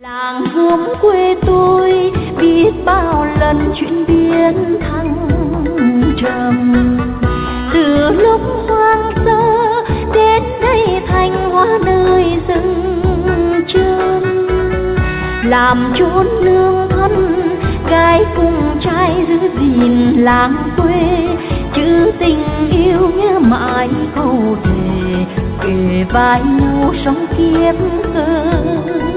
Làng gốm quê tôi biết bao lần chuyện biến thăng trầm, từ lúc hoang sơ đến đây thành hoa nơi dừng chân, làm chốn nương thân gái cùng trai giữ gìn làng quê, chữ tình yêu nhớ mãi câu thề kề vai nhau sống kiếp cơ.